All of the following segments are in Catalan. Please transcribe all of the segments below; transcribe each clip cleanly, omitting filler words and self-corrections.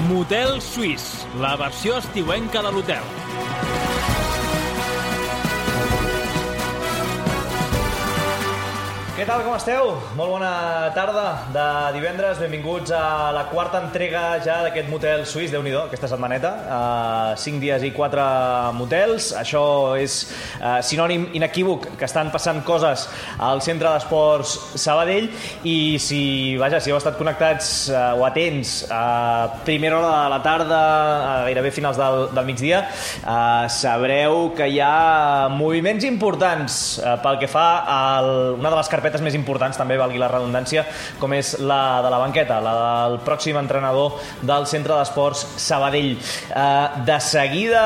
Motel Suís, la versió estiuenca de l'hotel. Què tal, com esteu? Molt bona tarda de divendres. Benvinguts a la quarta entrega ja d'aquest Motel Suís. Déu-n'hi-do, aquesta setmaneta. 5 dies i 4 motels. Això és sinònim inequívoc que estan passant coses al Centre d'Esports Sabadell i si heu estat connectats o atents a primera hora de la tarda, a gairebé finals del migdia, sabreu que hi ha moviments importants pel que fa a una de les carpetes més importants, també valgui la redundància, com és la de la banqueta, la del pròxim entrenador del Centre d'Esports Sabadell. De seguida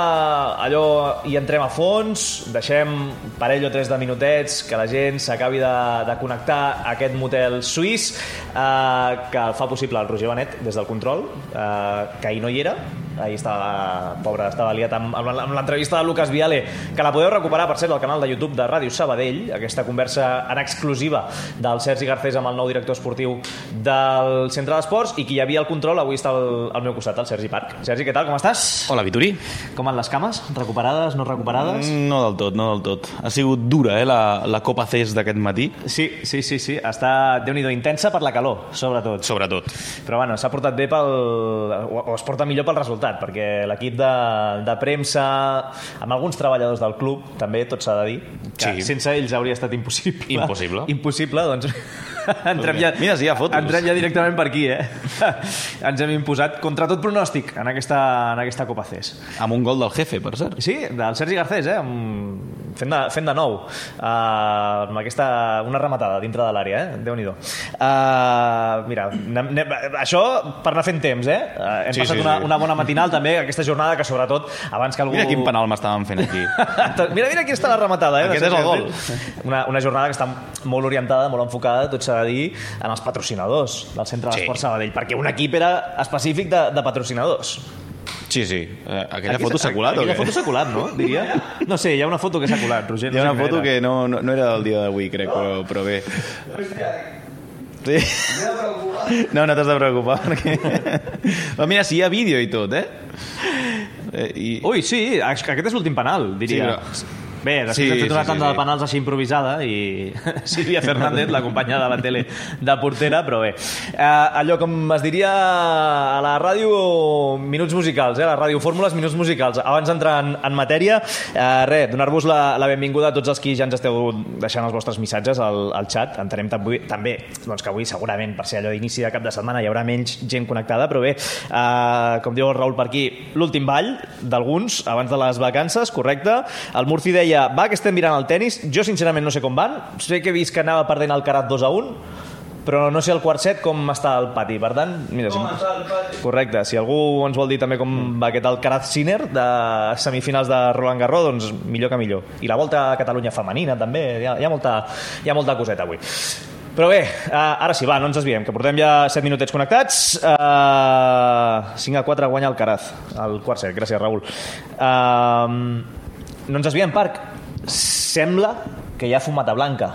hi entrem a fons, deixem parell o 3 de minutets que la gent s'acabi de connectar a aquest Motel Suís, que el fa possible el Roger Benet des del control, que ahir no hi era. Ahir estava liat amb l'entrevista de Lucas Viale, que la podeu recuperar, per cert, al canal de YouTube de Ràdio Sabadell, aquesta conversa en exclusiva del Sergi Garcés amb el nou director esportiu del Centre d'Esports, i qui hi havia al control avui està al meu costat, el Sergi Parc. Sergi, què tal, com estàs? Hola, Vituri. Com van les cames? Recuperades, no recuperades? No del tot. Ha sigut dura, la Copa CES d'aquest matí. Sí. Està, Déu-n'hi-do, intensa per la calor, sobretot. Però bueno, s'ha portat bé o es porta millor pel resultat, perquè l'equip de premsa, amb alguns treballadors del club, també, tot s'ha de dir, que sense ells hauria estat impossible, doncs entrem ja directament per aquí, ens hem imposat contra tot pronòstic en aquesta Copa CES. Amb un gol del jefe, per cert. Sí, del Sergi Garcés, fent de nou, amb una rematada dintre de l'àrea, Déu-n'hi-do. Mira, això per anar fent temps, hem passat una bona matinal també, aquesta jornada, que sobretot abans que algú... Mira quin penal m'estaven fent aquí. Mira aquí està la rematada, Aquest és el gol. Una jornada que està molt orientada, molt enfocada, tot s'ha de dir, en els patrocinadors del Centre d'Esports Sabadell, perquè un equip era específic de patrocinadors. Sí. Aquella foto s'ha colat, o què? Aquella foto s'ha colat, no? Diria. No sé, hi ha una foto que s'ha colat, Roger. Hi ha una foto que no era del dia d'avui, crec, però bé. Sí. No t'has de preocupar, perquè... Però mira, si hi ha vídeo i tot, Ui, sí, aquest és l'últim penal, diria. Sí, però... Bé, després hem fet una tanda de penals així improvisada i Sílvia Fernández, la companya de la tele de portera, però bé. Allò, com es diria a la ràdio, minuts musicals, la ràdio fórmules, minuts musicals. Abans d'entrar en matèria, donar-vos la benvinguda a tots els qui ja ens esteu deixant els vostres missatges al xat. Entenem també que avui segurament, per ser allò d'inici de cap de setmana, hi haurà menys gent connectada, però bé, com diu el Raül per aquí, l'últim ball d'alguns abans de les vacances, correcte. El Murci deia, va, que estem mirant el tenis. Jo sincerament no sé com van. Sé que he vist que anava perdent el Carat 2-1, però no sé el quart set com està el pati. Per tant, mira, correcte, si algú ens vol dir també com va aquest Alcaraz Sinner de semifinals de Roland Garros, doncs millor que millor. I la Volta a Catalunya femenina també, hi ha molta coseta avui. Però bé, ara sí, no ens desviem, que portem ja 7 minutets connectats. 5-4 guanya Alcaraz el quart set, gràcies, Raül. No ens desviem, Parc. Sembla que hi ha fumata blanca.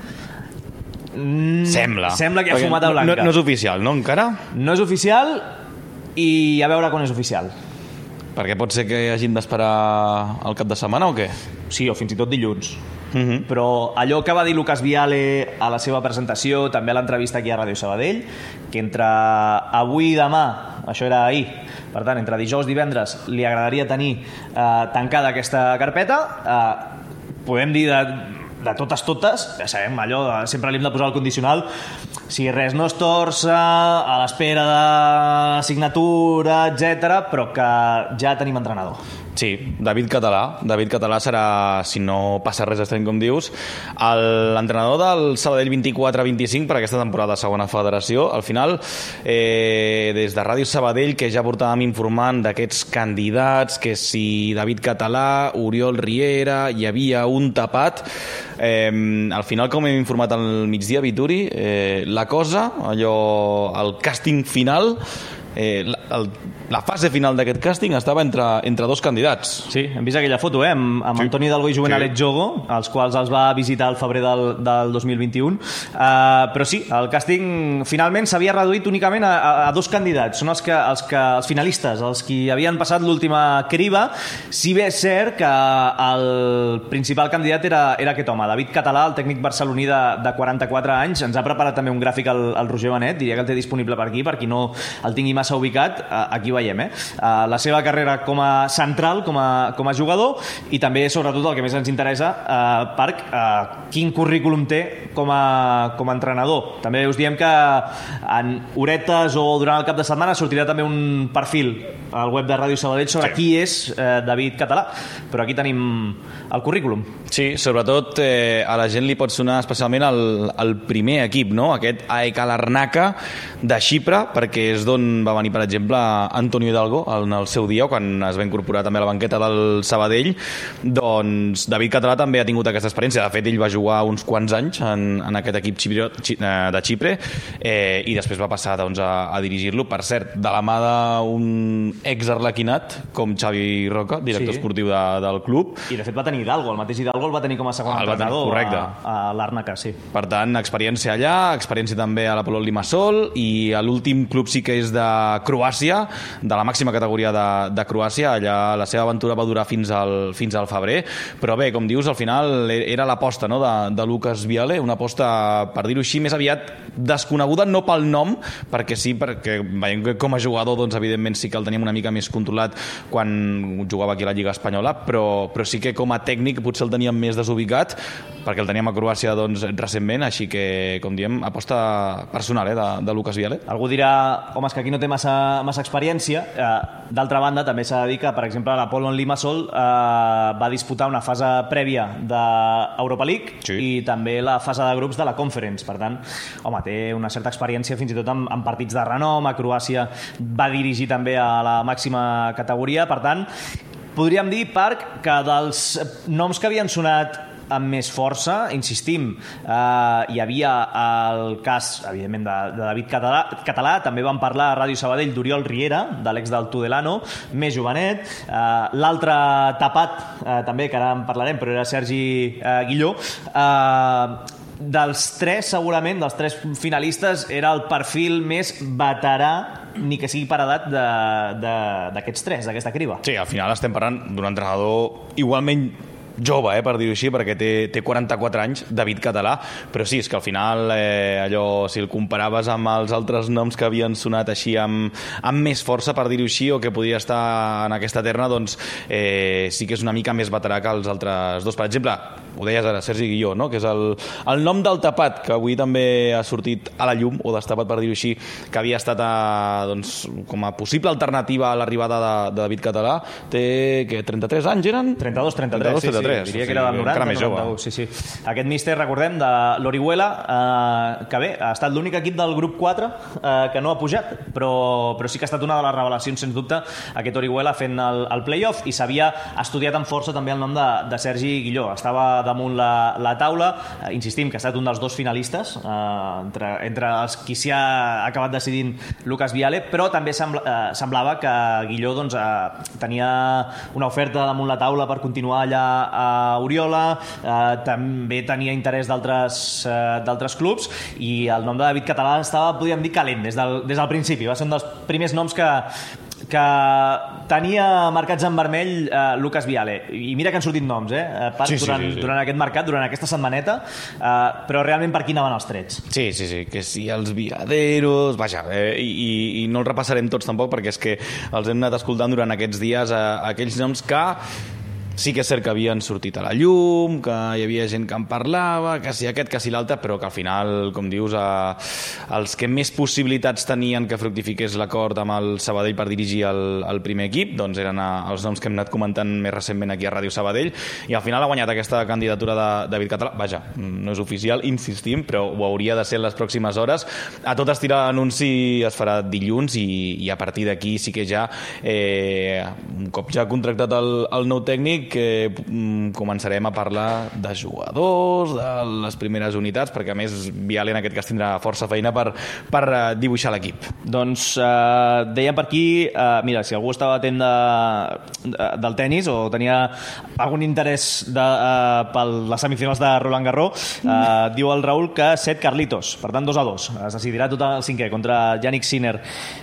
Sembla que hi ha fumata blanca. No és oficial, no, encara? No és oficial i a veure quan és oficial. Perquè pot ser que hagin d'esperar el cap de setmana o què? Sí, o fins i tot dilluns. Però allò que va dir Lucas Viale a la seva presentació, també a l'entrevista aquí a Ràdio Sabadell, que entre avui i demà, això era ahir, per tant, entre dijous i divendres li agradaria tenir tancada aquesta carpeta. Podem dir de totes, ja sabem, allò, sempre li hem de posar el condicional, si res no es torça, a l'espera de signatura, etc, però que ja tenim entrenador. Sí, David Català serà, si no passa res estrany com dius, l'entrenador del Sabadell 24-25 per aquesta temporada de segona federació. Al final, des de Ràdio Sabadell, que ja portàvem informant d'aquests candidats, que si David Català, Oriol Riera, hi havia un tapat, al final, com hem informat al migdia, Vituri, la cosa, allò, el càsting final la fase final d'aquest càsting estava entre dos candidats. Sí, hem vist aquella foto, amb Antoni Hidalgo i Juvenalet Jogo, els quals els va visitar al febrer del 2021. Però sí, el càsting finalment s'havia reduït únicament a dos candidats. Són els finalistes, els qui havien passat l'última criba. Si bé és cert que el principal candidat era aquest home, David Català, el tècnic barceloní de 44 anys. Ens ha preparat també un gràfic el Roger Benet, diria que el té disponible per aquí, per qui no el tingui massa ubicat. Aquí veiem la seva carrera com a central, com a jugador, i també, sobretot, el que més ens interessa, Parc, quin currículum té com a entrenador. També us diem que en horetes o durant el cap de setmana sortirà també un perfil al web de Ràdio Sabadell sobre qui és David Català, però aquí tenim el currículum. Sí, sobretot a la gent li pot sonar especialment el primer equip, no? Aquest AEK Larnaca de Xipre, perquè és d'on va venir, per exemple, Antonio Hidalgo en el seu dia, quan es va incorporar també a la banqueta del Sabadell. Doncs David Català també ha tingut aquesta experiència. De fet, ell va jugar uns quants anys en aquest equip de Xipre, i després va passar a dirigir-lo, per cert, de la mà d'un ex-arlequinat com Xavi Roca, director esportiu del club. I de fet va tenir Hidalgo, el mateix Hidalgo el va tenir com a segon entrenador a l'Arnaca, sí. Per tant, experiència allà, experiència també a la Polon Limassol, i l'últim club sí que és de Croàcia, de la màxima categoria de Croàcia. Allà la seva aventura va durar fins al febrer, però bé, com dius, al final era l'aposta, no?, de Lucas Viale, una aposta, per dir-ho així, més aviat desconeguda, no pel nom, perquè veiem que com a jugador, doncs, evidentment sí que el teníem una mica més controlat quan jugava aquí a la Lliga Espanyola, però sí que com a tècnic potser el teníem més desubicat, perquè el teníem a Croàcia, doncs, recentment, així que, com diem, aposta personal de Lucas Viale. Algú dirà, home, és que aquí no té massa experiència. D'altra banda, també s'ha de dir que, per exemple, l'Apollon Limassol va disputar una fase prèvia d'Europa League, sí, i també la fase de grups de la Conference. Per tant, home, té una certa experiència fins i tot en partits de renom. A Croàcia va dirigir també a la màxima categoria. Per tant, podríem dir, Parc, que dels noms que havien sonat amb més força, insistim, hi havia el cas, evidentment, de David Català. També vam parlar a Ràdio Sabadell d'Oriol Riera, de l'ex del Tudelano, més jovenet. L'altre tapat, també, que ara en parlarem, però era Sergi Guilló. Dels tres, segurament, dels tres finalistes, era el perfil més veterà, ni que sigui per edat, d'aquests tres, d'aquesta criba. Sí, al final estem parlant d'un entrenador igualment jove, per dir-ho així, perquè té 44 anys, David Català, però sí, és que al final allò, si el comparaves amb els altres noms que havien sonat així amb més força, per dir-ho així, o que podia estar en aquesta terna, doncs sí que és una mica més veterà que els altres dos. Per exemple, ho deies ara, Sergi Guilló, no?, que és el nom del tapat, que avui també ha sortit a la llum, o destapat, per dir-ho així, que havia estat doncs, com a possible alternativa a l'arribada de David Català. Té, què, 33 anys eren? 32, sí. Diria que era del 90, 91. Sí. Aquest míster, recordem, de l'Orihuela, que bé, ha estat l'únic equip del grup 4 que no ha pujat, però sí que ha estat una de les revelacions, sens dubte, aquest Orihuela fent el play-off, i s'havia estudiat amb força també el nom de Sergi Guilló. Estava damunt la taula, insistim que ha estat un dels dos finalistes, entre els qui s'hi ha acabat decidint Lucas Viale, però també semblava que Guilló doncs, tenia una oferta damunt la taula per continuar allà a Oriola, també tenia interès d'altres clubs, i el nom de David Català estava, podríem dir, calent des del principi. Va ser un dels primers noms que tenia marcats en vermell Lucas Viale. I mira que han sortit noms, durant aquest mercat, durant aquesta setmaneta, però realment per aquí anaven els trets. Sí, que si els Viaderos... Vaja, i no els repassarem tots tampoc, perquè és que els hem anat escoltant durant aquests dies, aquells noms que sí que és cert que havien sortit a la llum, que hi havia gent que en parlava, que si aquest, que si l'altre, però que al final, com dius, els que més possibilitats tenien que fructifiqués l'acord amb el Sabadell per dirigir el primer equip, doncs eren els noms que hem anat comentant més recentment aquí a Ràdio Sabadell, i al final ha guanyat aquesta candidatura de David Català. Vaja, no és oficial, insistim, però ho hauria de ser en les pròximes hores. A tot estirar, l'anunci es farà dilluns, i a partir d'aquí sí que ja, un cop ja contractat el nou tècnic, tècnic, començarem a parlar de jugadors, de les primeres unitats, perquè a més Viale en aquest cas tindrà força feina per dibuixar l'equip. Doncs deia per aquí, mira, si algú estava atent del tennis o tenia algun interès per les semifinals de Roland Garros, diu el Raül que 7 Carlitos, per tant 2-2. Es decidirà tot el cinquè contra Yannick Sinner.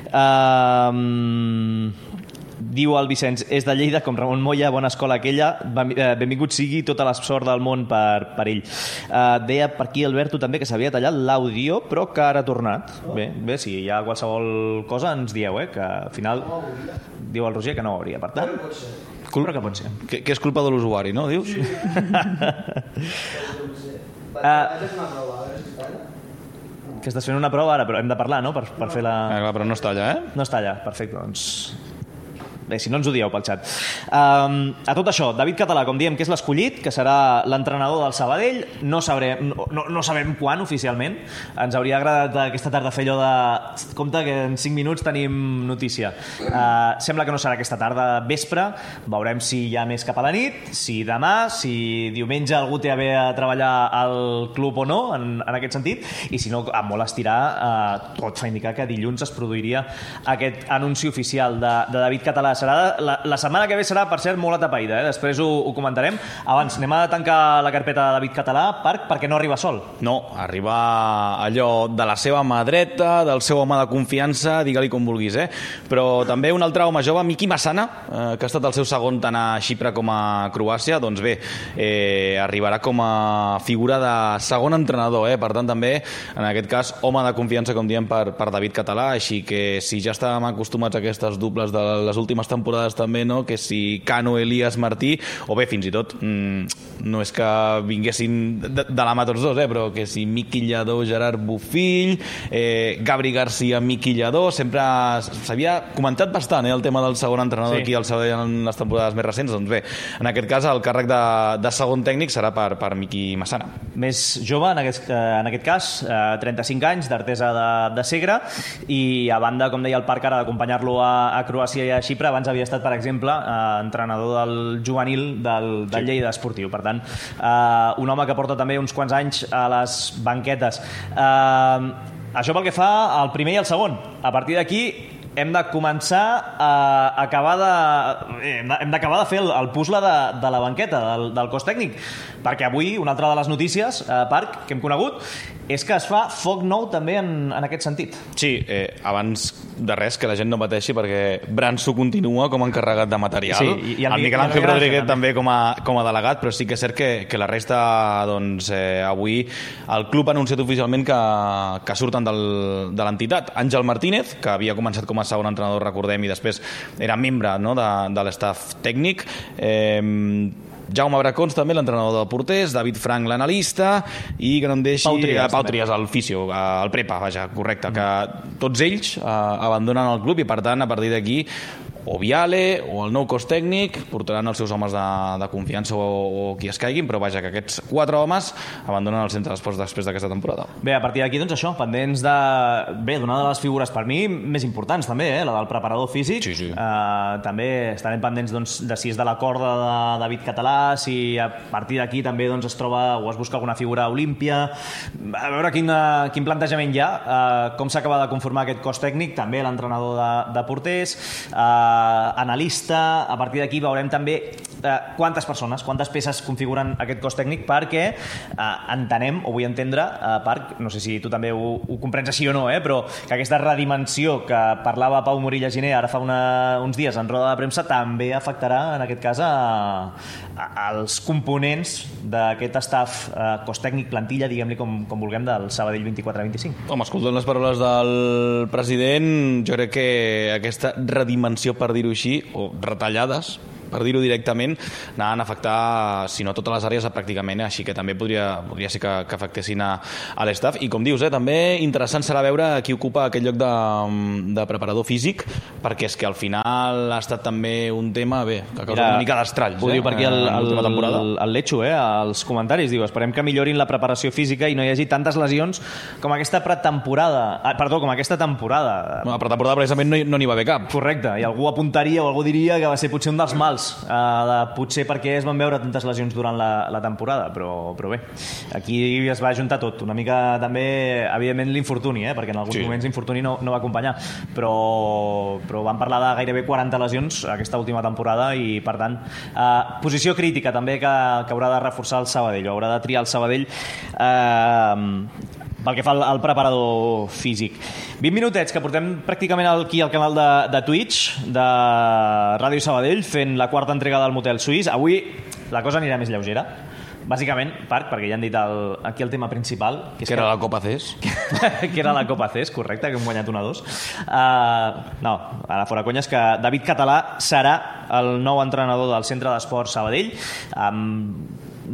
Diu el Vicenç, és de Lleida com Ramon Moya, bona escola aquella, benvingut sigui, tota la sort del món per ell. Deia per aquí Alberto també que s'havia tallat l'àudio però que ara ha tornat. Bé, si hi ha qualsevol cosa ens dieu, que al final diu el Roger que no ho hauria, per tant però que pot ser. Que és culpa de l'usuari, no, dius? Sí. És una prova, a veure si està allà. Que estàs fent una prova ara, però hem de parlar, no? Per fer la... Clar, però no està allà, No està allà, perfecte, doncs... Bé, si no ens ho dieu pel xat. A tot això, David Català, com diem, que és l'escollit, que serà l'entrenador del Sabadell, no sabem quan oficialment. Ens hauria agradat aquesta tarda fer allò de... Compte que en 5 minuts tenim notícia. Sembla que no serà aquesta tarda vespre, veurem si hi ha més cap a la nit, si demà, si diumenge algú té a bé a treballar al club o no, en aquest sentit, i si no, a molt estirar, tot fa indicar que dilluns es produiria aquest anunci oficial de David Català. La setmana que ve serà, per cert, molt atapeïda, després ho comentarem. Abans, anem a tancar la carpeta de David Català, perquè no arriba sol. No, arriba allò de la seva mà dreta, del seu home de confiança, digue-li com vulguis, però també un altre home jove, Miki Massana, que ha estat el seu segon tant a Xipre com a Croàcia, doncs bé, arribarà com a figura de segon entrenador, per tant també, en aquest cas, home de confiança, com diem, per David Català, així que si ja estàvem acostumats a aquestes dobles de les últimes temporades també, no? Que si Cano, Elias, Martí, o bé fins i tot no és que vinguessin de la mà tots dos, però que si Miqui Lladó, Gerard Bofill, Gabri Garcia, Miqui Lladó, sempre s'havia comentat bastant el tema del segon entrenador aquí al Sabadell en les temporades més recents. Doncs bé, en aquest cas el càrrec de segon tècnic serà per Miki Massana. Més jove, en aquest cas, 35 anys, d'Artesa de Segre, i a banda, com deia el Parc, ara d'acompanyar-lo a Croàcia i a Xipre, abans havia estat, per exemple, entrenador del juvenil del Lleida Esportiu. Per tant, un home que porta també uns quants anys a les banquetes. Això pel que fa al primer i al segon. A partir d'aquí hem de començar a acabar de fer el puzzle de la banqueta, del cos tècnic, perquè avui una altra de les notícies, Parc, que hem conegut, és que es fa foc nou també en aquest sentit. Sí, abans de res que la gent no pateixi, perquè Branso continua com a encarregat de material, sí, i el Miguel Ángel Rodríguez també com a delegat, però sí que és cert que la resta, doncs, avui el club ha anunciat oficialment que surten de l'entitat. Àngel Martínez, que havia començat com a segon entrenador, recordem, i després era membre, no, de l'estaf tècnic, Jaume Bracons també, l'entrenador de porters, David Frank, l'analista, i que no em deixi Pau Trias, el fisio, el prepa, vaja, correcte, que tots ells abandonen el club i per tant a partir d'aquí o Viale o el nou cos tècnic portaran els seus homes de confiança o qui es caiguin, però vaja, que aquests 4 homes abandonen el centre d'esports després d'aquesta temporada. Bé, a partir d'aquí, doncs això, pendents d'una de les figures per mi més importants també, la del preparador físic. Sí. També estarem pendents de si és de la corda de David Català, si a partir d'aquí també es troba o es busca alguna figura olímpia, a veure quin plantejament hi ha, com s'acaba de conformar aquest cos tècnic, també l'entrenador de porters, analista. A partir d'aquí veurem també quantes persones, quantes peces configuren aquest cos tècnic, perquè entenem, o vull entendre, Parc, no sé si tu també ho comprens així o no, però que aquesta redimensió que parlava Pau Morilla Giner ara fa uns dies en roda de premsa també afectarà, en aquest cas, als components d'aquest staff, cos tècnic, plantilla, diguem-li com vulguem, del Sabadell 24-25. Home, escoltant les paraules del president, jo crec que aquesta redimensió, per dir-ho així, o retallades, per dir-ho directament, anaven a afectar, si no totes les àrees, pràcticament, així que també podria ser que afectessin a l'estaf. I com dius, també interessant serà veure qui ocupa aquest lloc de preparador físic, perquè és que al final ha estat també un tema, que ha causat una mica d'estralls. Ho diu per aquí el Lecho, als comentaris, diu, esperem que millorin la preparació física i no hi hagi tantes lesions com aquesta temporada. La pretemporada precisament no n'hi va haver cap. Correcte, i algú apuntaria o algú diria que va ser potser un dels mals fals, potser perquè es van veure tantes lesions durant la temporada, però bé, aquí es va ajuntar tot, una mica també, evidentment, l'infortuni, perquè en alguns moments l'infortuni no va acompanyar, però van parlar de gairebé 40 lesions aquesta última temporada i, per tant, posició crítica també que haurà de reforçar el Sabadell, haurà de triar el Sabadell pel que fa al preparador físic. 20 minutets que portem pràcticament aquí al canal de Twitch de Ràdio Sabadell fent la quarta entrega del Motel Suís. Avui la cosa anirà més lleugera, bàsicament, perquè ja han dit aquí el tema principal, que era la Copa CES. Que era la Copa CES, correcte, que hem guanyat 1-2. No, ara fora conyes, que David Català serà el nou entrenador del Centre d'Esports Sabadell, amb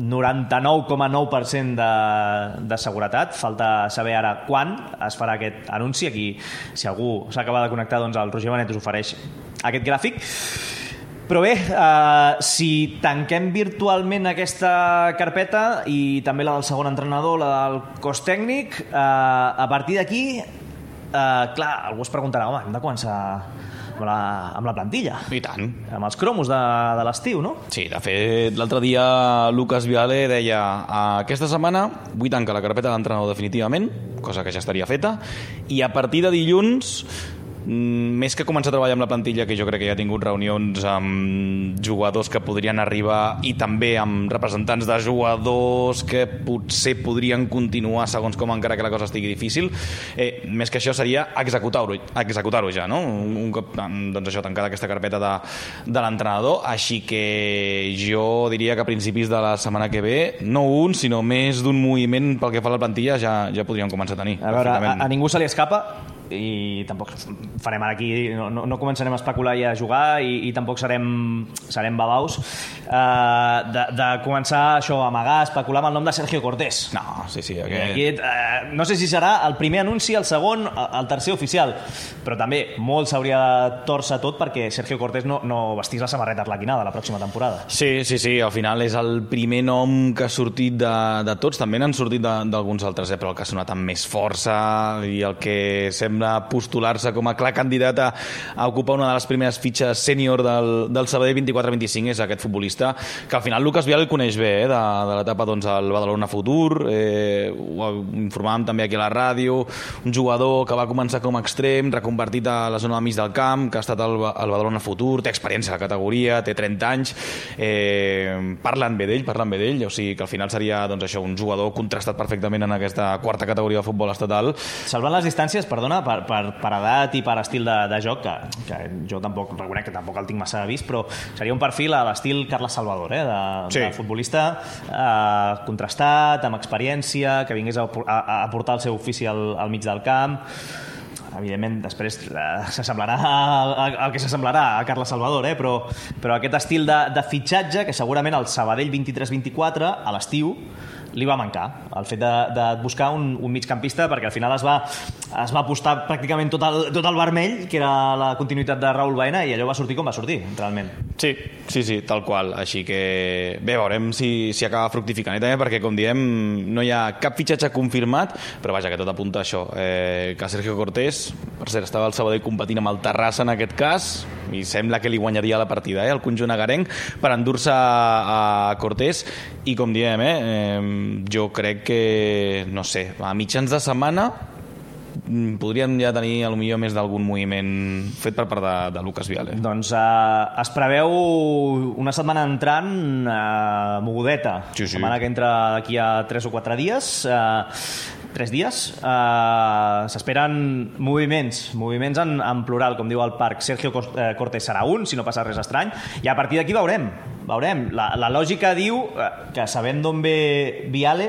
99,9% de seguretat. Falta saber ara quan es farà aquest anunci. Aquí, si algú s'acaba de connectar, doncs el Roger Benet us ofereix aquest gràfic. Però bé, si tanquem virtualment aquesta carpeta i també la del segon entrenador, la del cos tècnic, a partir d'aquí, clar, algú es preguntarà, home, hem de començar amb la plantilla. I tant. Amb els cromos de l'estiu, no? Sí, de fet, l'altre dia Lucas Viale deia aquesta setmana vull tancar la carpeta de l'entrenador definitivament, cosa que ja estaria feta, i a partir de dilluns més que començar a treballar amb la plantilla, que jo crec que ja ha tingut reunions amb jugadors que podrien arribar i també amb representants de jugadors que potser podrien continuar segons com, encara que la cosa estigui difícil, més que això seria executar-ho ja, no? Un cop doncs això, tancada aquesta carpeta de l'entrenador. Així que jo diria que a principis de la setmana que ve, no un, sinó més d'un moviment pel que fa a la plantilla ja podríem començar a tenir. A veure, a ningú se li escapa, i tampoc farem ara aquí, no començarem a especular i a jugar, i tampoc serem babaus de començar això, a amagar, a especular amb el nom de Sergio Cortés. No, sí, no sé si serà el primer anunci, el segon, el tercer oficial, però també molt s'hauria de tòrcer tot perquè Sergio Cortés no vestís la samarreta arlequinada la pròxima temporada. Sí, al final és el primer nom que ha sortit de tots, també n'han sortit d'alguns altres, però el que ha sonat amb més força i el que sembla postular-se com a clar candidat a ocupar una de les primeres fitxes sènior del Sabadell 24-25 és aquest futbolista, que al final Lucas Vial el coneix bé, de l'etapa al Badalona Futur, ho informàvem també aquí a la ràdio, un jugador que va començar com a extrem, reconvertit a la zona de mig del camp, que ha estat al Badalona Futur, té experiència a la categoria, té 30 anys, parlen bé d'ell, o sigui que al final seria doncs això, un jugador contrastat perfectament en aquesta quarta categoria de futbol estatal. Salvant les distàncies, perdona, per edat i per estil de joc, que jo tampoc reconec que tampoc el tinc massa vist, però seria un perfil a l'estil Carles Salvador, de futbolista contrastat, amb experiència, que vingués a portar el seu ofici al mig del camp. Evidentment, després s'assemblarà al que s'assemblarà a Carles Salvador, però aquest estil de fitxatge, que segurament al Sabadell 23-24, a l'estiu, li va mancar, el fet de buscar un migcampista, perquè al final es va apostar pràcticament tot el vermell, que era la continuïtat de Raúl Baena, i allò va sortir com va sortir, realment. Sí, tal qual. Així que bé, veurem si acaba fructificant. I també perquè, com diem, no hi ha cap fitxatge confirmat, però vaja, que tot apunta a això, que Sergio Cortés, per cert, estava al Sabadell competint amb el Terrassa en aquest cas, i sembla que li guanyaria la partida, el conjunt agarenc, per endur-se a Cortés, i com diem, jo crec que, no sé, a mitjans de setmana podríem ja tenir potser més d'algun moviment fet per part de Lucas Viale. Doncs es preveu una setmana entrant mogudeta. Sí. Setmana que entra d'aquí a 3 o 4 dies, 3 dies. S'esperen moviments en plural, com diu el Parc. Sergio Cortés serà un, si no passa res estrany, i a partir d'aquí veurem. La lògica diu que, sabent d'on ve Viale,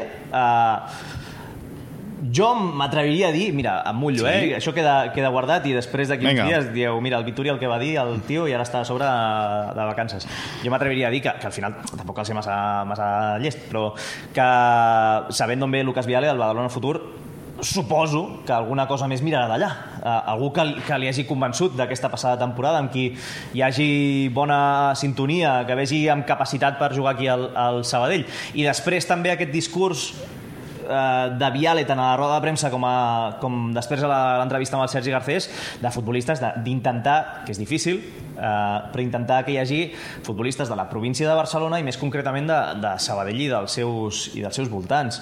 jo m'atreviria a dir, mira, em mullo, això queda guardat i després d'aquí uns dies dieu, mira, el Vituri el que va dir el tio i ara està a sobre de vacances. Jo m'atreviria a dir que al final tampoc cal ser massa llest, però que sabent d'on ve Lucas Viale, el Badalona Futur, suposo que alguna cosa més mirarà d'allà. Algú que li hagi convençut d'aquesta passada temporada, amb qui hi hagi bona sintonia, que vegi amb capacitat per jugar aquí al Sabadell. I després també aquest discurs de Viale tant a la roda de premsa com després a l'entrevista amb el Sergi Garcés, de futbolistes d'intentar, que és difícil, però intentar que hi hagi futbolistes de la província de Barcelona i més concretament de Sabadell i dels seus voltants.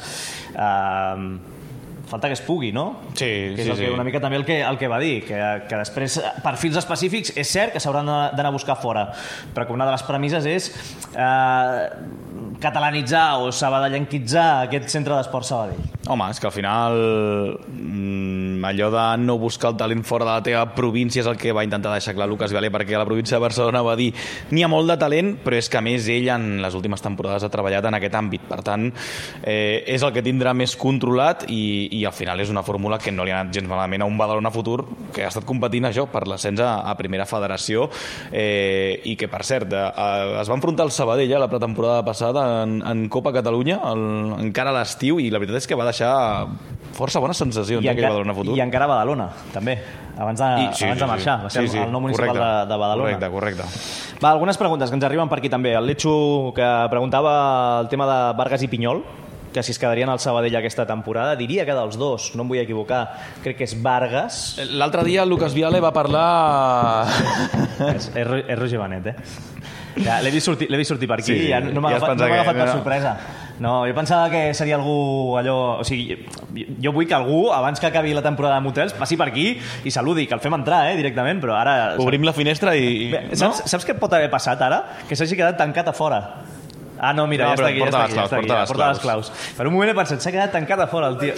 Falta que es pugui, no? Sí, que és una mica també el que va dir, que després, perfils específics, és cert que s'hauran d'anar a buscar fora, però que una de les premisses és catalanitzar o sabadellenquitzar aquest centre d'esport Sabadell. Home, és que al final allò de no buscar el talent fora de la teva província és el que va intentar deixar clar Lucas Viale, perquè a la província de Barcelona va dir n'hi ha molt de talent, però és que a més ell en les últimes temporades ha treballat en aquest àmbit, per tant és el que tindrà més controlat i al final és una fórmula que no li ha anat gens malament a un Badalona Futur que ha estat competint això per l'ascens a primera federació i que per cert es va enfrontar el Sabadell a la pretemporada passada en Copa Catalunya encara a l'estiu i la veritat és que va deixar força bones sensacions aquell Badalona Futur. I encara a Badalona, també, abans de marxar. Va ser el nou municipal de Badalona. Correcte. Va, algunes preguntes que ens arriben per aquí també. El Letxo, que preguntava el tema de Vargas i Pinyol, que si es quedarien al Sabadell aquesta temporada, diria que dels dos, no em vull equivocar, crec que és Vargas. L'altre dia Lucas Viale va parlar... és Roger Benet, Ja, l'he vist sortir per aquí i ja no m'ha agafat per sorpresa. No, jo pensava que seria algú allò... O sigui, jo vull que algú, abans que acabi la temporada de motels, passi per aquí i saludi, que el fem entrar, directament, però ara... Obrim la finestra i... Bé, saps què pot haver passat ara? Que s'hagi quedat tancat a fora. Ah, no, mira, ja està aquí. Porta les claus. Per un moment he pensat, s'ha quedat tancat a fora el tio.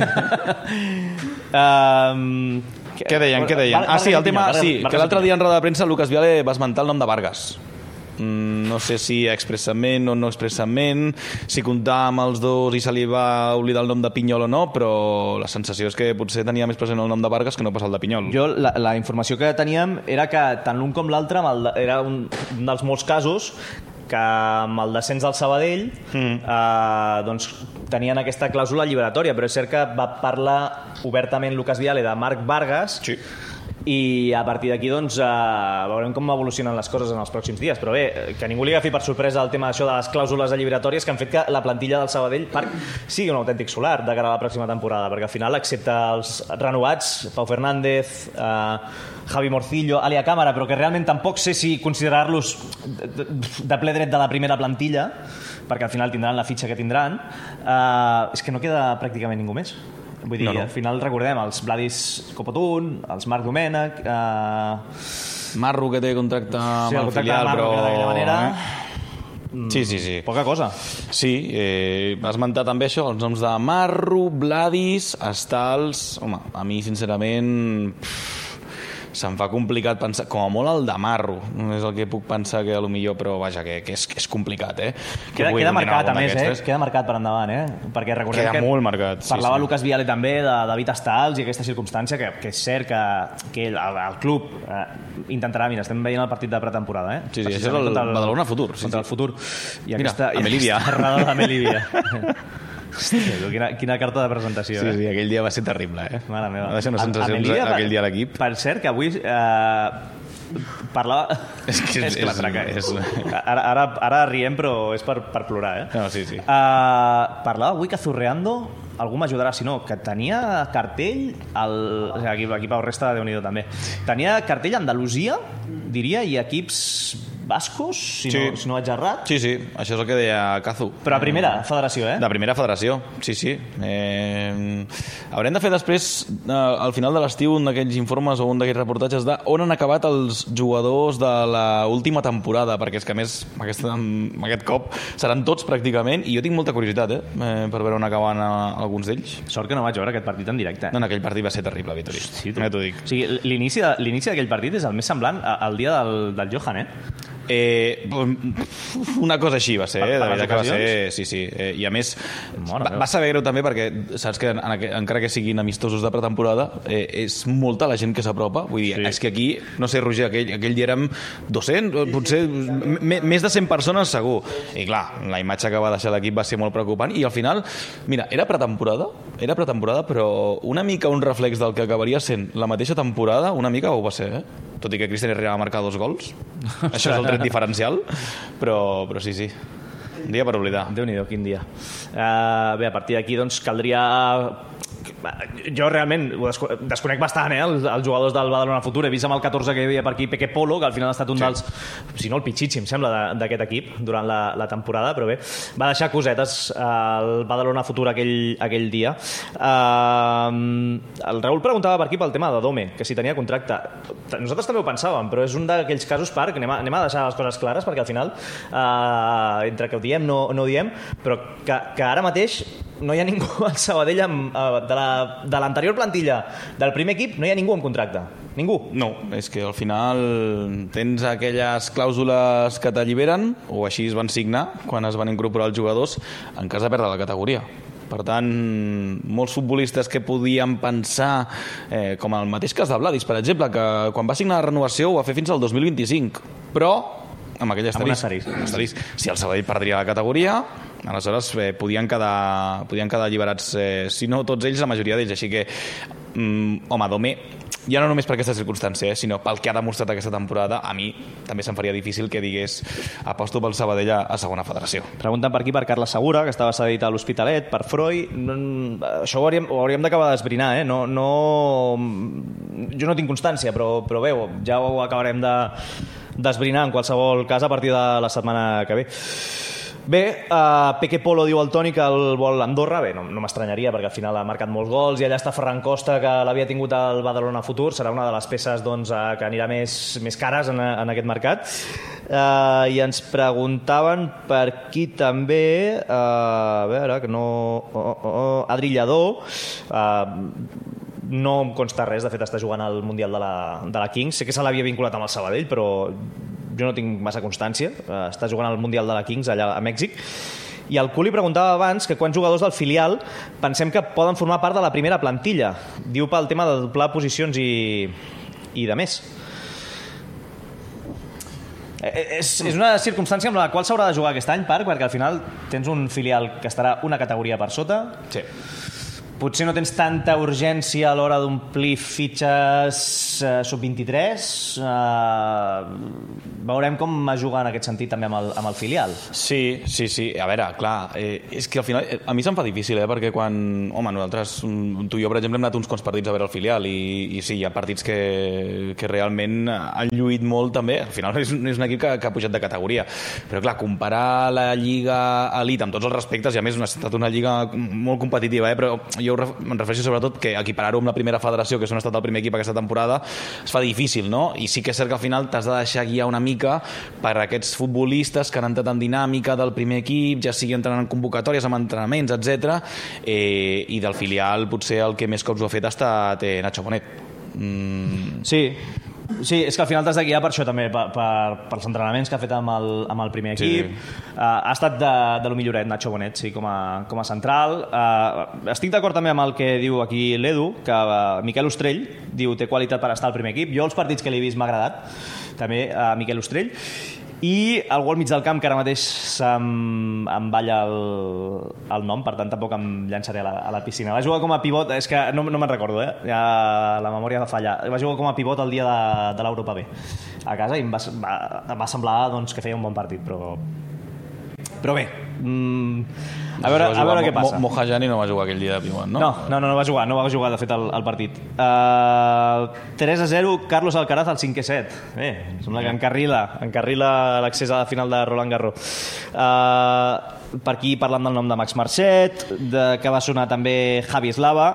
Què deien? Sí, el tema... Sí, que l'altre dia en roda de premsa Lucas Viale va esmentar el nom de Vargas. No sé si expressament o no expressament, si comptava amb els dos i se li va oblidar el nom de Pinyol o no, però la sensació és que potser tenia més present el nom de Vargas que no pas el de Pinyol. Jo, la informació que teníem era que tant l'un com l'altre era un dels molts casos que amb el descens del Sabadell doncs tenien aquesta clàusula alliberatòria, però és cert que va parlar obertament Lucas Viale de Marc Vargas. Sí. I a partir d'aquí doncs veurem com evolucionen les coses en els pròxims dies, però bé, que ningú li agafi per sorpresa el tema d'això de les clàusules alliberatòries que han fet que la plantilla del Sabadell Park sigui un autèntic solar de cara a la pròxima temporada, perquè al final, excepte els renovats, Pau Fernández, Javi Morcillo, Alia Cámara, però que realment tampoc sé si considerar-los de ple dret de la primera plantilla, perquè al final tindran la fitxa que tindran, és que no queda pràcticament ningú més. Vull dir, al final recordem els Vladis Copotun, els Marc Domènech... Marro, que té contracte amb el filial, però... d'aquella manera... Sí. Poca cosa. Sí, va esmentar també això, els noms de Marro, Vladis, Estals... Home, a mi, sincerament... se'm fa complicat pensar, com a molt el de Marro és el que puc pensar que a lo millor, però vaja, que és complicat, Queda marcat, a més, queda marcat per endavant, perquè recordem queda que molt marcat, parlava Lucas Viale també de David Estals i aquesta circumstància, que és cert que el club intentarà, mira, estem veient el partit de pretemporada, Sí, això és el Badalona Futur. Contra el Futur. I mira, a Melívia. Errada de Melívia. Hòstia, quina carta de presentació. Sí, aquell dia va ser terrible, Mare meva. Va deixar unes sensacions aquell dia a l'equip. Per cert, que avui parlava... És que la traca és... Ara riem, però és per plorar, No, sí. Parlava avui que Zurreando, algú m'ajudarà si no, que tenia cartell aquí Pau Resta, Déu-n'hi-do també, tenia cartell a Andalusia, diria, i equips bascos, si no vaig errat. Sí, això és el que deia Cazu. Però a primera federació, De primera federació, sí. Haurem de fer després, al final de l'estiu, un d'aquells informes o un d'aquells reportatges on han acabat els jugadors de l'última temporada, perquè és que a més aquest cop seran tots pràcticament, i jo tinc molta curiositat per veure on acaben alguns d'ells. Sort que no vaig veure aquest partit en directe. No, aquell partit va ser terrible, Vitori. Sí, ja t'ho dic. O sigui, l'inici d'aquell partit és el més semblant al dia del Johan, una cosa així va ser, de veritat que va ser, sí. I a més va saber greu també perquè saps que encara que siguin amistosos de pretemporada és molta la gent que s'apropa, vull dir, és que aquí, no sé, Roger, aquell dia érem 200, potser més de 100 persones segur, i clar, la imatge que va deixar l'equip va ser molt preocupant i al final, mira, era pretemporada però una mica un reflex del que acabaria sent la mateixa temporada, una mica ho va ser, tot i que Cristian Herrera va marcar 2 gols. Això és el tret diferencial, però sí. Un dia per oblidar. Déu-n'hi-do, quin dia. Bé, a partir d'aquí doncs caldria... Jo realment desconec bastant els jugadors del Badalona Futur. He vist amb el 14 que hi havia per aquí Peque Polo, que al final ha estat un dels, si no el pitxit, si em sembla, d'aquest equip durant la temporada, però bé, va deixar cosetes el Badalona Futur aquell dia. El Raül preguntava per aquí pel tema de Dome, que si tenia contracte. Nosaltres també ho pensàvem, però és un d'aquells casos, Parc, anem a deixar les coses clares, perquè al final entre que ho diem no ho diem, però que ara mateix no hi ha ningú al Sabadell de l'anterior plantilla del primer equip, no hi ha ningú amb contracte. Ningú. No, és que al final tens aquelles clàusules que t'alliberen, o així es van signar quan es van incorporar els jugadors en cas de perdre la categoria. Per tant, molts futbolistes que podien pensar, com el mateix cas de Vladis, per exemple, que quan va signar la renovació ho va fer fins al 2025, però amb aquell asterisc. Si el Sabadell perdria la categoria, aleshores podien quedar alliberats, si no tots ells, la majoria d'ells. Així que, home, Dome, ja no només per aquesta circumstància, sinó pel que ha demostrat aquesta temporada, a mi també se'm faria difícil que digués aposto pel Sabadell a segona federació. Pregunten per aquí per Carles Segura, que estava cedit a l'Hospitalet, per Freud. Això ho hauríem d'acabar d'esbrinar, jo no tinc constància, però bé, ja ho acabarem d'esbrinar en qualsevol cas a partir de la setmana que ve. Bé, Peque Polo diu al Toni que el vol Andorra. Bé, no m'estranyaria, perquè al final ha marcat molts gols i allà està Ferran Costa, que l'havia tingut al Badalona Futur. Serà una de les peces que anirà més cares en aquest mercat. I ens preguntaven per aquí també, a veure, que no... Adri Lladó, no em consta res, de fet està jugant al Mundial de la Kings. Sé que se l'havia vinculat amb el Sabadell, però jo no tinc massa constància. Està jugant al Mundial de la Kings allà a Mèxic. I el Culi preguntava abans que quants jugadors del filial pensem que poden formar part de la primera plantilla. Diu pel tema de doblar posicions i de més. És una circumstància amb la qual s'haurà de jugar aquest any, Parc, perquè al final tens un filial que estarà una categoria per sota. Sí. Potser no tens tanta urgència a l'hora d'omplir fitxes sub-23. Veurem com es juga en aquest sentit també amb el filial. Sí. A veure, clar, és que al final a mi se'm fa difícil, perquè quan... Home, nosaltres, tu i jo, per exemple, hem anat uns quants partits a veure el filial i sí, hi ha partits que realment han lluït molt també. Al final és un equip que ha pujat de categoria. Però clar, comparar la Lliga Elite amb tots els respectes, i a més ha estat una lliga molt competitiva, però jo em refereixo sobretot que equiparar-ho amb la primera federació, que és on ha estat el primer equip aquesta temporada, es fa difícil, no? I sí que és cert que al final t'has de deixar guiar una mica per aquests futbolistes que han entrat en dinàmica del primer equip, ja sigui entrant en convocatòries, amb entrenaments, etc. I del filial potser el que més cops ho ha fet ha estat Nacho Bonet. Sí, és que al final t'has de guiar per això també, pels entrenaments que ha fet amb el primer equip. Sí. Ha estat de lo milloret Nacho Bonet, sí, com a central. Estic d'acord també amb el que diu aquí l'Edu, que Miquel Ostrell diu té qualitat per estar al primer equip. Jo els partits que l'he vist m'ha agradat també a Miquel Ostrell. I algú al mig del camp, que ara mateix em balla el nom, per tant tampoc em llançaré a la piscina. Va jugar com a pivot, és que no me'n recordo, ja la memòria va fallar. Va jugar com a pivot el dia de l'Europa B a casa i em va semblar doncs, que feia un bon partit, però bé, a veure què passa. Mohajani no va jugar aquell dia de pivot, no? No va jugar de fet el partit. 3-0, Carlos Alcaraz al 5-7. Bé, sembla que encarrila l'accés a la final de Roland Garros. Per aquí parlant del nom de Max Marcet, que va sonar també Javi Eslava,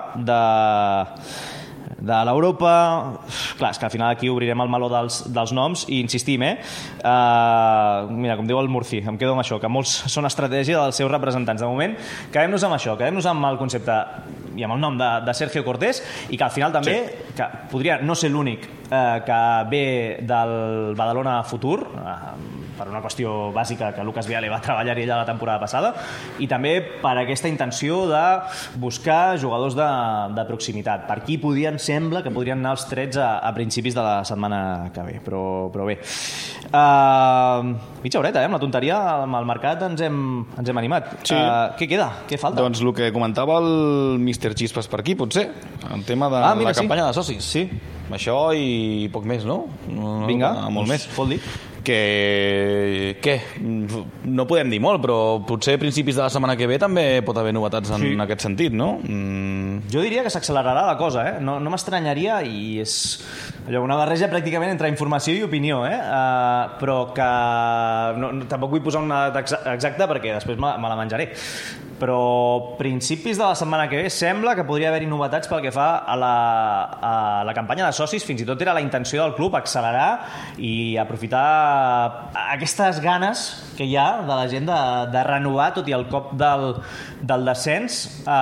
de l'Europa. Clar, és que al final aquí obrirem el meló dels noms i insistim, mira, com diu el Murci, em quedo amb això, que molts són estratègia dels seus representants. De moment, quedem-nos amb això, quedem-nos amb el concepte i amb el nom de Sergio Cortés, i que al final també, que podria no ser l'únic que ve del Badalona Futur, per una qüestió bàsica que Lucas Viale va treballar-hi ella la temporada passada, i també per aquesta intenció de buscar jugadors de proximitat. Per aquí sembla que podrien anar els trets a principis de la setmana que ve, però bé. Mitja horeta, amb la tonteria, amb el mercat ens hem animat. Sí. Què queda? Què falta? Doncs el que comentava el Mr. Chispas per aquí, potser, el tema de la campanya de socis. Sí. Això i poc més, no? Vinga, molt més. Vol dir? Què? No podem dir molt, però potser a principis de la setmana que ve també pot haver novetats en aquest sentit, no? Jo diria que s'accelerarà la cosa, No m'estranyaria, i és allò, una barreja pràcticament entre informació i opinió, però que tampoc vull posar una data exacta perquè després me la menjaré. Però principis de la setmana que ve sembla que podria haver-hi novetats pel que fa a la campanya de socis. Fins i tot era la intenció del club accelerar i aprofitar aquestes ganes que hi ha de la gent de renovar, tot i el cop del descens,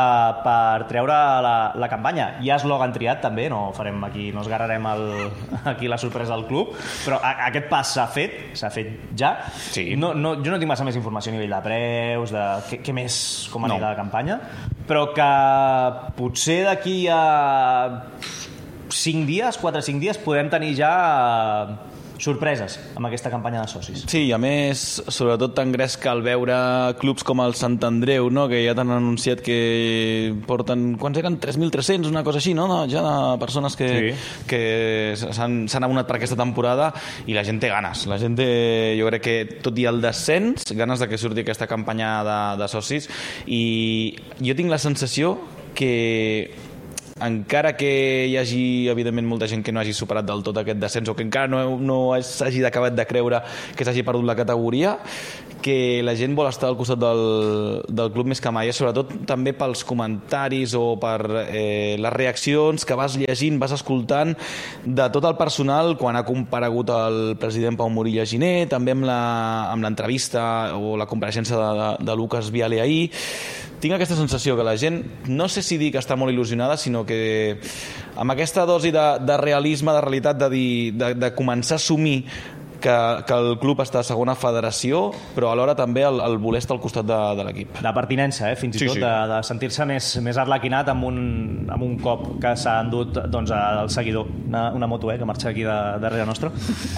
per treure la campanya. Hi ha eslògan triat també, no esgarrarem aquí la sorpresa del club, però aquest pas s'ha fet ja. Sí. Jo no tinc massa més informació a nivell de preus, de què més, com anirà la campanya, però que potser d'aquí a 4 o 5 dies podem tenir ja sorpreses amb aquesta campanya de socis. Sí, i a més, sobretot t'engresca al veure clubs com el Sant Andreu, no? Que ja t'han anunciat que porten, quants eren? 3.300, una cosa així, no? Ja de persones que s'han abonat per aquesta temporada, i la gent té ganes. La gent té, jo crec que, tot i el descens, ganes de que surti aquesta campanya de socis, i jo tinc la sensació que encara que hi hagi, evidentment, molta gent que no hagi superat del tot aquest descens, o que encara no s'hagi acabat de creure que s'hagi perdut la categoria, que la gent vol estar al costat del club més que mai, sobretot també pels comentaris o per les reaccions que vas llegint, vas escoltant de tot el personal quan ha comparegut el president Pau Morilla Giner, també amb l'entrevista o la compareixença de Lucas Viale ahir. Tinc aquesta sensació que la gent, no sé si dir que està molt il·lusionada, sinó que amb aquesta dosi de realisme, de realitat, de començar a assumir que el club està a segona federació, però alhora també el voler estar al costat de l'equip. De pertinença, fins i tot, de sentir-se més arlequinat amb un cop que s'ha endut el seguidor, una moto que marxa aquí darrere nostre.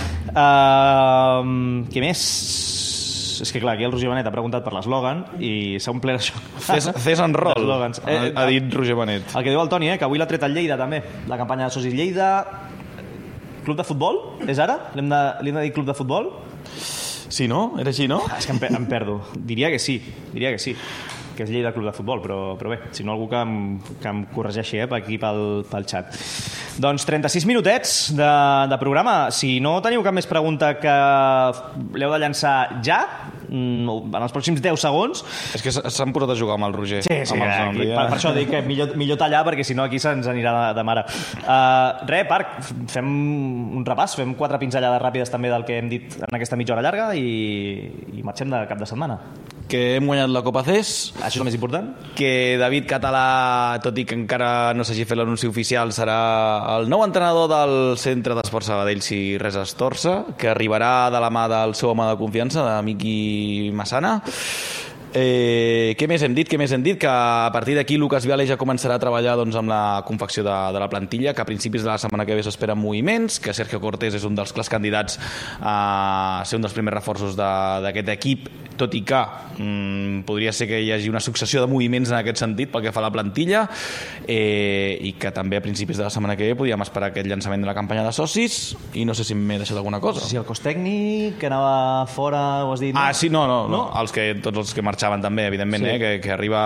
Què més? És que clar, aquí el Roger Benet ha preguntat per l'eslògan i s'ha omplert això. Fes en rol, ha dit Roger Benet. El que diu el Toni, que avui l'ha tret el Lleida també, la campanya de socis Lleida. Club de futbol? És ara? Li hem de dir club de futbol? Sí, no? Era així, no? És que em perdo. Diria que sí, que és Lleida Club de Futbol, però bé, si no algú que em corregeixi per aquí pel xat. Doncs 36 minutets de programa. Si no teniu cap més pregunta que l'heu de llançar ja, en els pròxims 10 segons... És que s'han posat a jugar amb el Roger. Sí, per això dic que millor tallar, perquè si no aquí se'ns anirà de mare. Parc, fem un repàs, fem 4 pinzellades ràpides també del que hem dit en aquesta mitja hora llarga i marxem de cap de setmana. Que hem guanyat la Copa CES. Això és el més important. Que David Català, tot i que encara no s'hagi fet l'anunci oficial, serà el nou entrenador del Centre d'Esports Sabadell si res es torça, que arribarà de la mà del seu home de confiança, de Miqui Massana. Què més hem dit? Que a partir d'aquí Lucas Viale ja començarà a treballar amb la confecció de la plantilla, que a principis de la setmana que ve s'esperen moviments, que Sergio Cortés és un dels clars candidats a ser un dels primers reforços d'aquest equip, tot i que podria ser que hi hagi una successió de moviments en aquest sentit pel que fa a la plantilla, i que també a principis de la setmana que ve podíem esperar aquest llançament de la campanya de socis, i no sé si m'he deixat alguna cosa. Si el cos tècnic, que anava fora, ho has dit? Sí, no? Tots els que marxaven també, evidentment, que arriba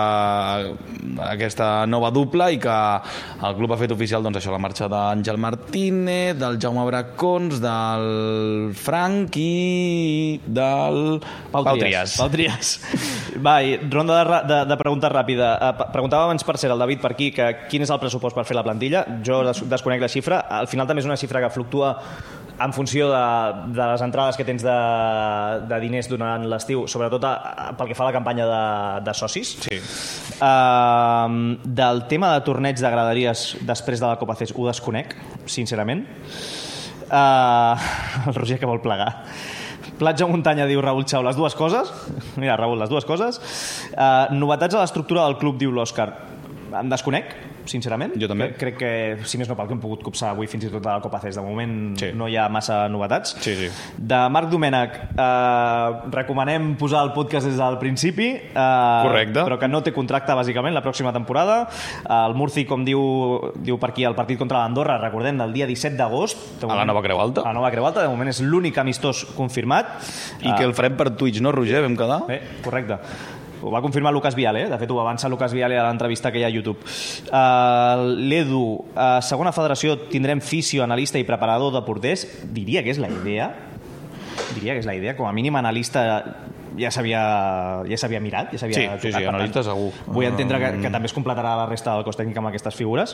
aquesta nova dupla i que el club ha fet oficial la marxa d'Àngel Martínez, del Jaume Bracons, del Frank i del Pau Trias. Va, ronda de preguntes ràpida. Preguntava abans per ser el David per aquí que quin és el pressupost per fer la plantilla. Jo desconec la xifra. Al final també és una xifra que fluctua en funció de les entrades que tens de diners durant l'estiu, sobretot pel que fa a la campanya de socis. Sí. Del tema de torneig de graderies després de la Copa CES ho desconec, sincerament. El Roger que vol plegar. Platja o muntanya, diu Raül Xau, les dues coses. Mira, Raül, les dues coses. Novetats a l'estructura del club, diu l'Òscar. Em desconec, sincerament. Jo també. Crec que, si més no pel que hem pogut copsar avui fins i tot a la Copa CES, de moment no hi ha massa novetats. Sí. De Marc Domènech, recomanem posar el podcast des del principi. Correcte. Però que no té contracte, bàsicament, la pròxima temporada. El Murci, com diu per aquí, el partit contra l'Andorra, recordem, del dia 17 d'agost. A la Nova Creu Alta. A la Nova Creu Alta, de moment és l'únic amistós confirmat. I que el farem per Twitch, no, Roger? Vam quedar? Bé, correcte. Ho va confirmar Lucas Viale, de fet ho va avançar Lucas Viale a l'entrevista que hi ha a YouTube. L'Edu, segona federació tindrem fisio, analista i preparador de porters. Diria que és la idea. Com a mínim analista ja s'havia mirat, ja s'havia Sí, analista segur. Vull entendre que també es completarà la resta del cos tècnic amb aquestes figures.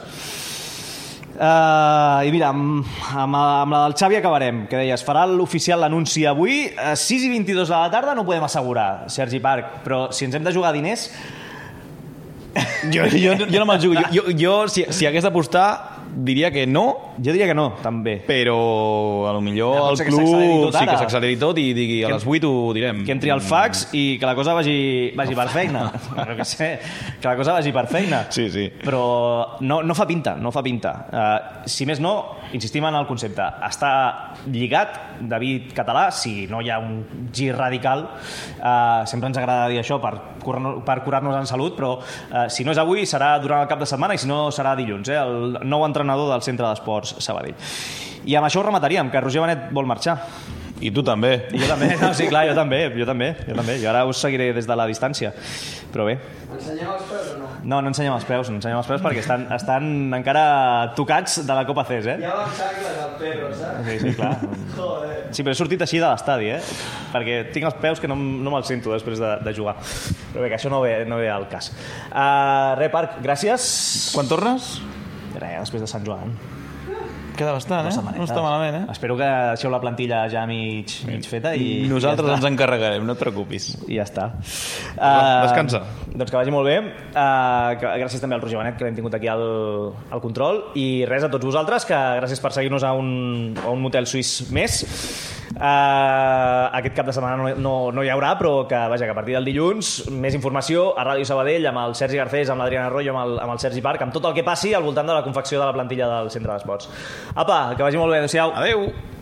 I mira, amb la del Xavi acabarem, que deies, farà l'oficial l'anunci avui a 6:22 de la tarda, no ho podem assegurar, Sergi Parc, però si ens hem de jugar diners jo no me'l jugo. Jo si hagués d'apostar diria que no. Jo diria que no, també. Però a lo millor el club sí que s'acceleri tot i digui a les 8 ho direm. Que entri el fax i que la cosa vagi per feina. No sé, que la cosa vagi per feina. Sí. Però no fa pinta. Si més no, insistim en el concepte. Està lligat David Català, si no hi ha un gir radical. Sempre ens agrada dir això per curar-nos en salut, però si no és avui serà durant el cap de setmana i si no serà dilluns, el nou entrenador del Centre d'Esports Sabadell. I amb això ho remataríem, que Roger Benet vol marxar. I tu també. I jo també, no, sí, clar, jo també. Jo ara us seguiré des de la distància. Però bé. Ensenyem els peus o no? No ensenyem els peus perquè estan encara tocats de la Copa CES, Ja vam xacles al Pedro, saps? Sí, clar. Joder. Sí, però he sortit així de l'estadi, perquè tinc els peus que no me'ls sento després de jugar. Però bé, que això no ve al cas. Parc, gràcies. Quan tornes? Després de Sant Joan. Queda bastant, No està malament, Espero que deixeu la plantilla ja mig feta i nosaltres ens encarregarem, no et preocupis. I ja està. Descansa. Doncs que vagi molt bé. Gràcies també al Roger Benet, que l'hem tingut aquí al control. I res, a tots vosaltres, que gràcies per seguir-nos a un motel suís més. Aquest cap de setmana no hi haurà, però que a partir del dilluns més informació a Ràdio Sabadell amb el Sergi Garcés, amb l'Adriana Arroyo, amb el Sergi Parc, amb tot el que passi al voltant de la confecció de la plantilla del Centre d'Esports. Apa, que vagi molt bé, adéu-siau. Adéu.